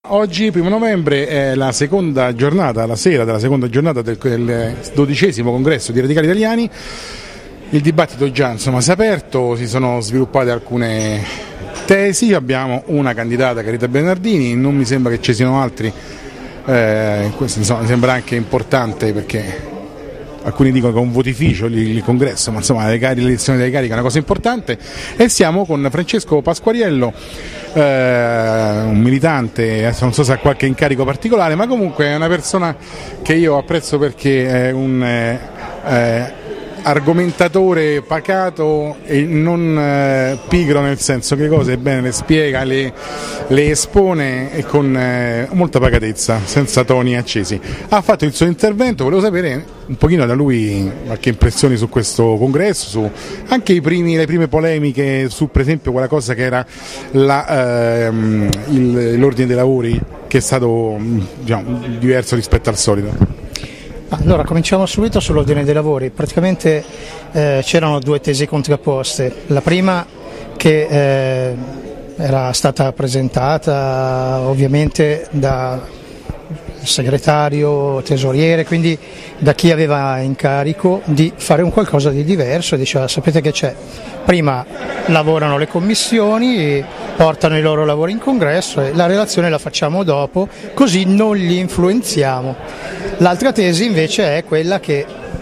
Oggi, 1 novembre, è la seconda giornata, la sera della seconda giornata del 12° congresso di Radicali Italiani. Il dibattito già si è aperto, si sono sviluppate alcune tesi, abbiamo una candidata, Carita Bernardini, non mi sembra che ci siano altri, questo mi sembra anche importante perché alcuni dicono che è un votificio il congresso, ma insomma l'elezione delle cariche è una cosa importante, e siamo con Francesco Pasquariello, un militante, adesso non so se ha qualche incarico particolare, ma comunque è una persona che io apprezzo perché è un argomentatore pacato e non pigro, nel senso che le cose bene le spiega, le espone e con molta pacatezza, senza toni accesi. Ha fatto il suo intervento, volevo sapere un pochino da lui qualche impressione su questo congresso, su anche le prime polemiche su per esempio quella cosa che era l'ordine dei lavori, che è stato diverso rispetto al solito. Allora, cominciamo subito sull'ordine dei lavori. Praticamente c'erano due tesi contrapposte. La prima che era stata presentata ovviamente da segretario, tesoriere, quindi da chi aveva incarico di fare un qualcosa di diverso, e diceva: sapete che c'è? Prima lavorano le commissioni, portano i loro lavori in congresso e la relazione la facciamo dopo, così non li influenziamo. L'altra tesi invece è quella che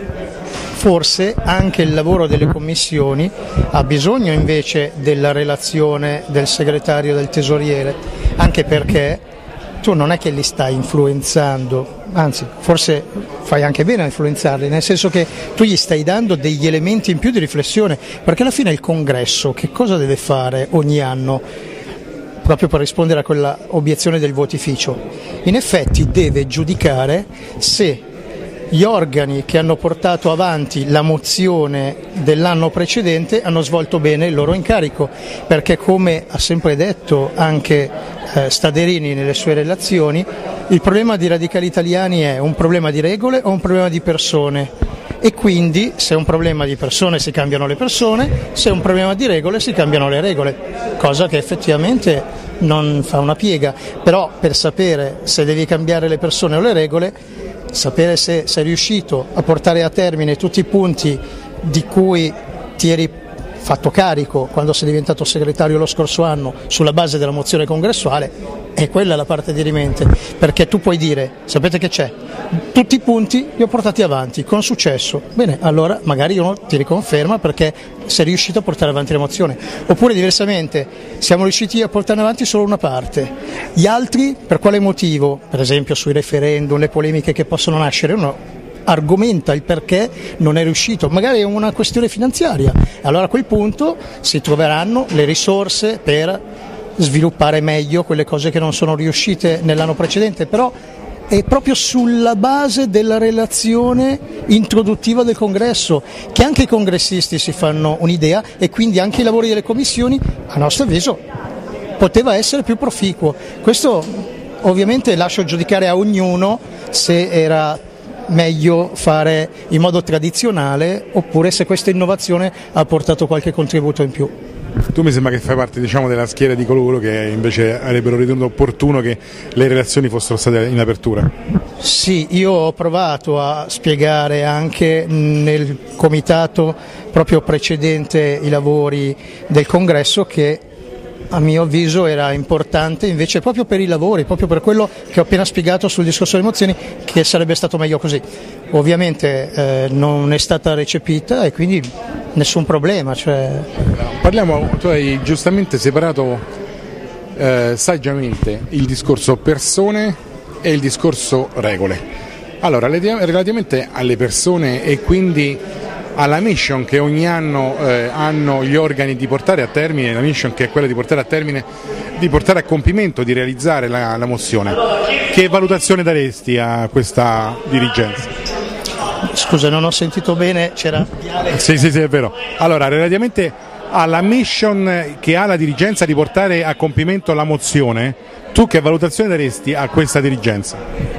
forse anche il lavoro delle commissioni ha bisogno invece della relazione del segretario, del tesoriere, anche perché tu non è che li stai influenzando, anzi forse fai anche bene a influenzarli, nel senso che tu gli stai dando degli elementi in più di riflessione, perché alla fine il congresso che cosa deve fare ogni anno? Proprio per rispondere a quella obiezione del votificio, in effetti deve giudicare se gli organi che hanno portato avanti la mozione dell'anno precedente hanno svolto bene il loro incarico, perché come ha sempre detto anche Staderini nelle sue relazioni, il problema di Radicali Italiani è un problema di regole o un problema di persone, e quindi se è un problema di persone si cambiano le persone, se è un problema di regole si cambiano le regole, cosa che effettivamente non fa una piega. Però per sapere se devi cambiare le persone o le regole, sapere se sei riuscito a portare a termine tutti i punti di cui ti eri fatto carico quando sei diventato segretario lo scorso anno sulla base della mozione congressuale, è quella la parte dirimente, perché tu puoi dire: sapete che c'è? Tutti i punti li ho portati avanti con successo, bene, allora magari uno ti riconferma perché sei riuscito a portare avanti la mozione, oppure diversamente siamo riusciti a portare avanti solo una parte, gli altri per quale motivo? Per esempio sui referendum, le polemiche che possono nascere, uno argomenta il perché non è riuscito, magari è una questione finanziaria, allora a quel punto si troveranno le risorse per sviluppare meglio quelle cose che non sono riuscite nell'anno precedente, però è proprio sulla base della relazione introduttiva del congresso che anche i congressisti si fanno un'idea, e quindi anche i lavori delle commissioni, a nostro avviso, poteva essere più proficuo. Questo ovviamente lascio giudicare a ognuno se era meglio fare in modo tradizionale oppure se questa innovazione ha portato qualche contributo in più. Tu mi sembra che fai parte della schiera di coloro che invece avrebbero ritenuto opportuno che le relazioni fossero state in apertura. Sì, io ho provato a spiegare anche nel comitato proprio precedente i lavori del congresso che a mio avviso era importante invece proprio per i lavori, proprio per quello che ho appena spiegato sul discorso delle mozioni, che sarebbe stato meglio così. Ovviamente non è stata recepita e quindi nessun problema. Parliamo, tu hai giustamente separato saggiamente il discorso persone e il discorso regole. Allora, relativamente alle persone e quindi alla mission che ogni anno hanno gli organi di portare a termine, la mission che è quella di portare a termine, di portare a compimento, di realizzare la mozione. Che valutazione daresti a questa dirigenza? Scusa, non ho sentito bene, c'era... Sì, è vero. Allora, relativamente alla mission che ha la dirigenza di portare a compimento la mozione, tu che valutazione daresti a questa dirigenza?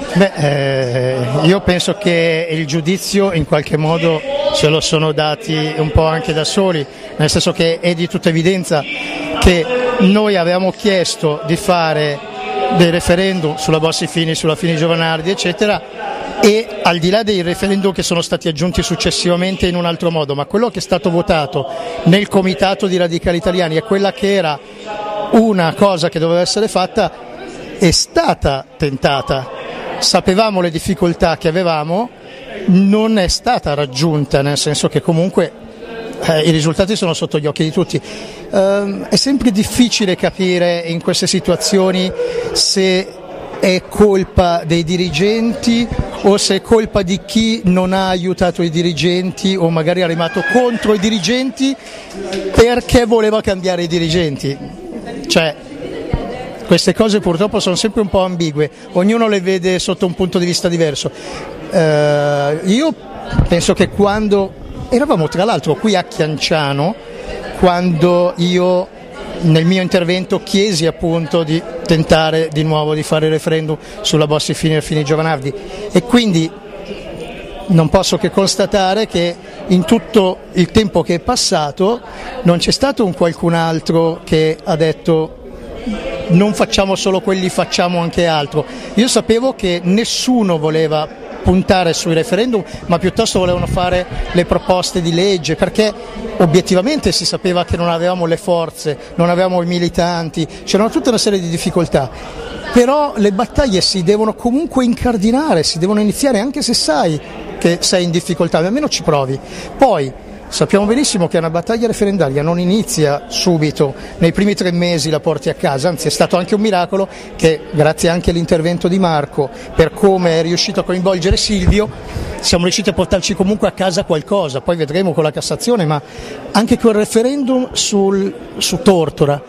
Io penso che il giudizio in qualche modo se lo sono dati un po' anche da soli, nel senso che è di tutta evidenza che noi avevamo chiesto di fare dei referendum sulla Bossi-Fini, sulla Fini-Giovanardi eccetera, e al di là dei referendum che sono stati aggiunti successivamente in un altro modo, ma quello che è stato votato nel comitato di Radicali Italiani e quella che era una cosa che doveva essere fatta è stata tentata, sapevamo le difficoltà che avevamo, non è stata raggiunta, nel senso che comunque i risultati sono sotto gli occhi di tutti. È sempre difficile capire in queste situazioni se è colpa dei dirigenti o se è colpa di chi non ha aiutato i dirigenti o magari è arrivato contro i dirigenti perché voleva cambiare i dirigenti. Cioè, queste cose purtroppo sono sempre un po' ambigue, ognuno le vede sotto un punto di vista diverso. Io penso che quando eravamo tra l'altro qui a Chianciano, quando io nel mio intervento chiesi appunto di tentare di nuovo di fare il referendum sulla Bossi-Fini e Fini-Giovanardi, e quindi non posso che constatare che in tutto il tempo che è passato non c'è stato un qualcun altro che ha detto non facciamo solo quelli, facciamo anche altro. Io sapevo che nessuno voleva puntare sui referendum, ma piuttosto volevano fare le proposte di legge, perché obiettivamente si sapeva che non avevamo le forze, non avevamo i militanti, c'erano tutta una serie di difficoltà, però le battaglie si devono comunque incardinare, si devono iniziare anche se sai che sei in difficoltà, almeno ci provi. Poi sappiamo benissimo che una battaglia referendaria non inizia subito, nei primi 3 mesi la porti a casa, anzi è stato anche un miracolo che grazie anche all'intervento di Marco, per come è riuscito a coinvolgere Silvio, siamo riusciti a portarci comunque a casa qualcosa, poi vedremo con la Cassazione, ma anche quel referendum su Tortora.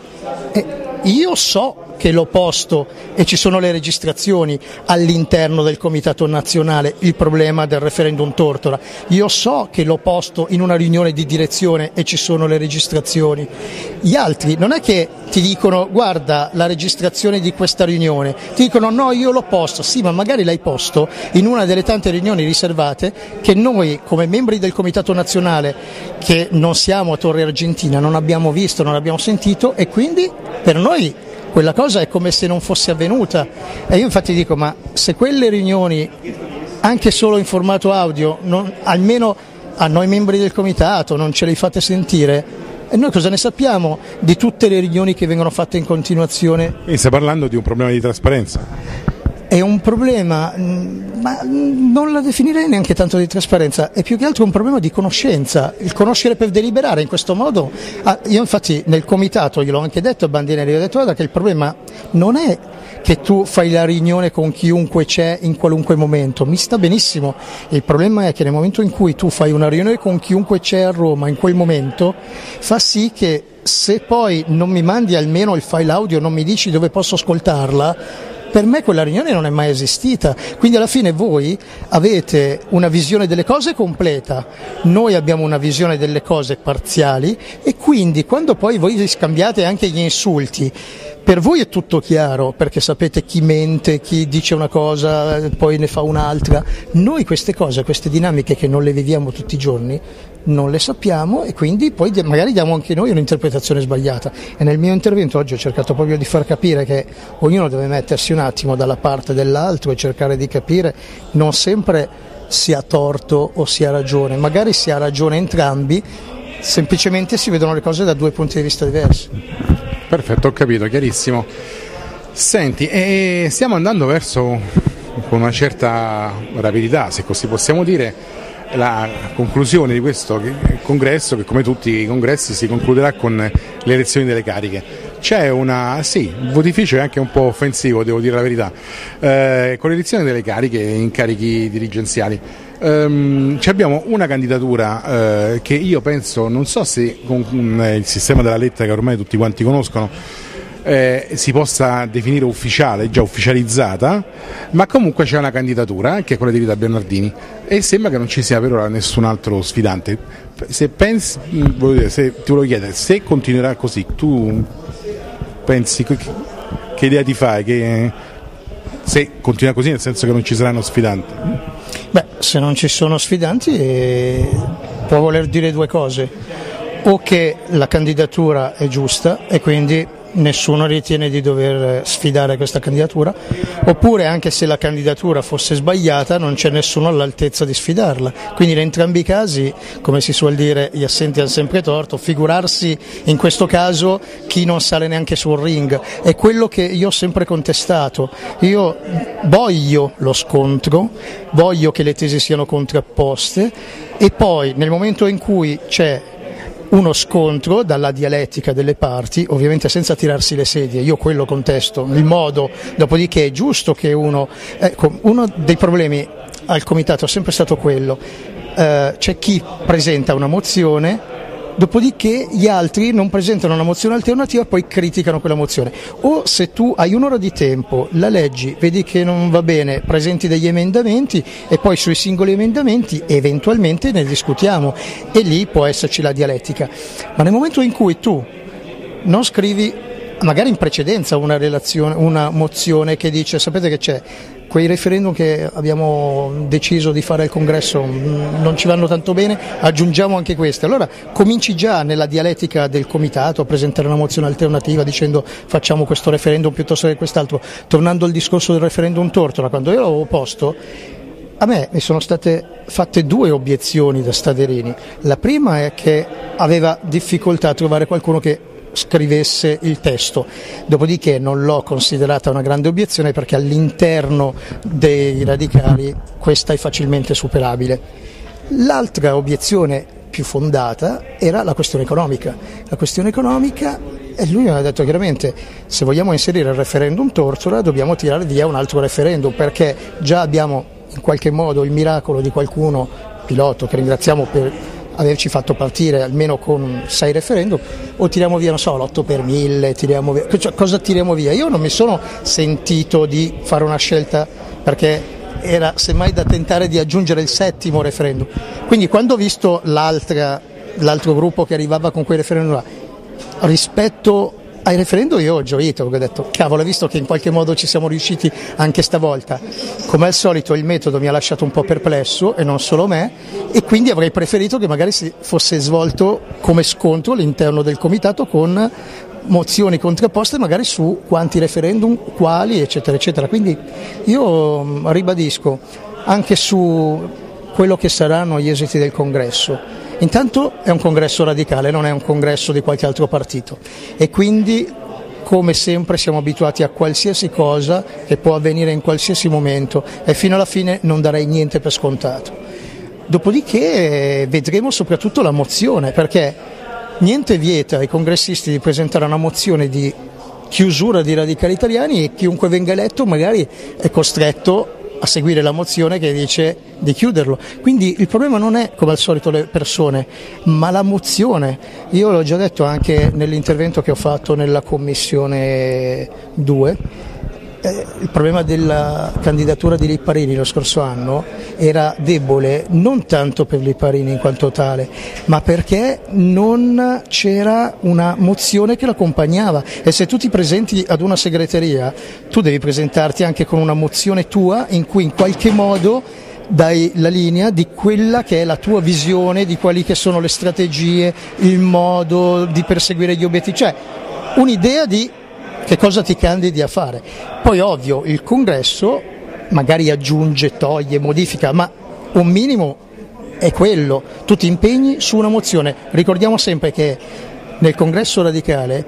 Io so che l'ho posto e ci sono le registrazioni all'interno del Comitato Nazionale il problema del referendum Tortora, io so che l'ho posto in una riunione di direzione e ci sono le registrazioni. Gli altri non è che ti dicono guarda la registrazione di questa riunione, ti dicono no io l'ho posto, sì ma magari l'hai posto in una delle tante riunioni riservate che noi come membri del Comitato Nazionale che non siamo a Torre Argentina non abbiamo visto, non abbiamo sentito, e quindi per noi quella cosa è come se non fosse avvenuta. E io infatti dico, ma se quelle riunioni, anche solo in formato audio, almeno a noi membri del comitato, non ce le fate sentire, e noi cosa ne sappiamo di tutte le riunioni che vengono fatte in continuazione? E stai parlando di un problema di trasparenza? È un problema, ma non la definirei neanche tanto di trasparenza, è più che altro un problema di conoscenza, il conoscere per deliberare in questo modo. Io infatti nel comitato gliel'ho anche detto a Bandinelli, ho detto guarda che il problema non è che tu fai la riunione con chiunque c'è in qualunque momento, mi sta benissimo, il problema è che nel momento in cui tu fai una riunione con chiunque c'è a Roma in quel momento fa sì che se poi non mi mandi almeno il file audio, non mi dici dove posso ascoltarla, per me quella riunione non è mai esistita, quindi alla fine voi avete una visione delle cose completa, noi abbiamo una visione delle cose parziali, e quindi quando poi voi vi scambiate anche gli insulti, per voi è tutto chiaro perché sapete chi mente, chi dice una cosa poi ne fa un'altra. Noi queste cose, queste dinamiche che non le viviamo tutti i giorni non le sappiamo, e quindi poi magari diamo anche noi un'interpretazione sbagliata. E nel mio intervento oggi ho cercato proprio di far capire che ognuno deve mettersi un attimo dalla parte dell'altro e cercare di capire non sempre si ha torto o si ha ragione, magari si ha ragione entrambi, semplicemente si vedono le cose da 2 punti di vista diversi. Perfetto, ho capito, chiarissimo. Senti, stiamo andando verso, con una certa rapidità, se così possiamo dire, la conclusione di questo congresso, che come tutti i congressi si concluderà con le elezioni delle cariche. C'è il votificio è anche un po' offensivo, devo dire la verità, con l'elezione delle cariche, incarichi dirigenziali. Abbiamo una candidatura che io penso, non so se con il sistema della lettera che ormai tutti quanti conoscono si possa definire ufficiale, già ufficializzata, ma comunque c'è una candidatura che è quella di Rita Bernardini e sembra che non ci sia per ora nessun altro sfidante. Se pensi, se ti volevo chiedere, se continuerà così, tu pensi che idea ti fai? Che se continua così, nel senso che non ci saranno sfidanti? Beh, se non ci sono sfidanti può voler dire 2 cose: o che la candidatura è giusta e quindi nessuno ritiene di dover sfidare questa candidatura, oppure anche se la candidatura fosse sbagliata non c'è nessuno all'altezza di sfidarla. Quindi in entrambi i casi, come si suol dire, gli assenti hanno sempre torto, figurarsi in questo caso chi non sale neanche sul ring. È quello che io ho sempre contestato. Io voglio lo scontro, voglio che le tesi siano contrapposte, e poi nel momento in cui c'è uno scontro dalla dialettica delle parti, ovviamente senza tirarsi le sedie, io quello contesto, il modo, dopodiché è giusto che uno dei problemi al comitato è sempre stato quello, c'è chi presenta una mozione, dopodiché gli altri non presentano una mozione alternativa e poi criticano quella mozione. O se tu hai un'ora di tempo, la leggi, vedi che non va bene, presenti degli emendamenti e poi sui singoli emendamenti eventualmente ne discutiamo, e lì può esserci la dialettica. Ma nel momento in cui tu non scrivi magari in precedenza una mozione che dice sapete che c'è, quei referendum che abbiamo deciso di fare al congresso non ci vanno tanto bene, aggiungiamo anche questi. Allora cominci già nella dialettica del comitato a presentare una mozione alternativa dicendo facciamo questo referendum piuttosto che quest'altro. Tornando al discorso del referendum Tortora, quando io l'avevo posto, a me mi sono state fatte 2 obiezioni da Staderini. La prima è che aveva difficoltà a trovare qualcuno che scrivesse il testo, dopodiché non l'ho considerata una grande obiezione perché all'interno dei radicali questa è facilmente superabile. L'altra obiezione più fondata era la questione economica. La questione economica, e lui mi ha detto chiaramente, se vogliamo inserire il referendum Tortora dobbiamo tirare via un altro referendum, perché già abbiamo in qualche modo il miracolo di qualcuno, Pilotto, che ringraziamo per averci fatto partire almeno con 6 referendum, o tiriamo via, non so, l'8 per 1000, tiriamo via, cioè, cosa tiriamo via? Io non mi sono sentito di fare una scelta perché era semmai da tentare di aggiungere il 7° referendum, quindi quando ho visto l'altro gruppo che arrivava con quei referendum là, rispetto ai referendum io ho gioito, perché ho detto cavolo, visto che in qualche modo ci siamo riusciti anche stavolta. Come al solito il metodo mi ha lasciato un po' perplesso, e non solo me, e quindi avrei preferito che magari si fosse svolto come scontro all'interno del comitato con mozioni contrapposte magari su quanti referendum, quali, eccetera eccetera. Quindi io ribadisco anche su quello che saranno gli esiti del congresso. Intanto è un congresso radicale, non è un congresso di qualche altro partito, e quindi come sempre siamo abituati a qualsiasi cosa che può avvenire in qualsiasi momento, e fino alla fine non darei niente per scontato. Dopodiché vedremo soprattutto la mozione, perché niente vieta ai congressisti di presentare una mozione di chiusura di Radicali Italiani, e chiunque venga eletto magari è costretto a seguire la mozione che dice di chiuderlo. Quindi il problema non è come al solito le persone, ma la mozione. Io l'ho già detto anche nell'intervento che ho fatto nella Commissione 2, il problema della candidatura di Lipparini lo scorso anno era debole non tanto per Lipparini in quanto tale, ma perché non c'era una mozione che l'accompagnava, e se tu ti presenti ad una segreteria tu devi presentarti anche con una mozione tua in cui in qualche modo dai la linea di quella che è la tua visione di quali che sono le strategie, il modo di perseguire gli obiettivi, cioè un'idea di che cosa ti candidi a fare. Poi ovvio il congresso magari aggiunge, toglie, modifica, ma un minimo è quello, tu ti impegni su una mozione. Ricordiamo sempre che nel congresso radicale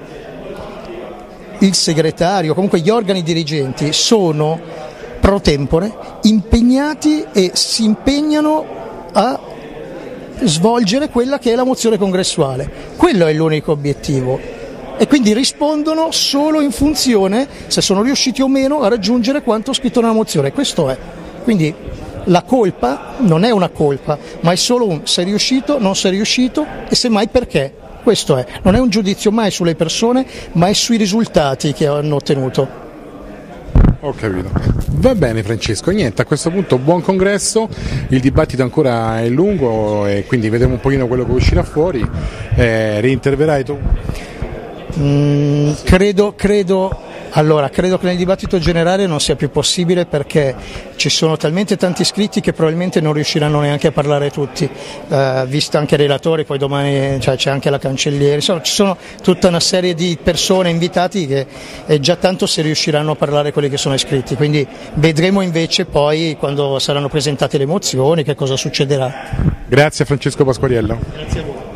il segretario, comunque gli organi dirigenti sono pro tempore impegnati e si impegnano a svolgere quella che è la mozione congressuale. Quello è l'unico obiettivo, e quindi rispondono solo in funzione se sono riusciti o meno a raggiungere quanto scritto nella mozione. Questo è. Quindi la colpa non è una colpa, ma è solo un sei riuscito, non sei riuscito e semmai perché. Questo è. Non è un giudizio mai sulle persone, ma è sui risultati che hanno ottenuto. Ho capito. Va bene Francesco, niente, a questo punto buon congresso, il dibattito ancora è lungo e quindi vedremo un pochino quello che uscirà fuori. Reinterverrai tu? Credo Allora, credo che nel dibattito generale non sia più possibile perché ci sono talmente tanti iscritti che probabilmente non riusciranno neanche a parlare tutti, visto anche i relatori, poi domani c'è anche la cancelliere, insomma ci sono tutta una serie di persone invitati che è già tanto se riusciranno a parlare quelli che sono iscritti, quindi vedremo invece poi quando saranno presentate le mozioni che cosa succederà. Grazie a Francesco Pasquariello. Grazie a voi.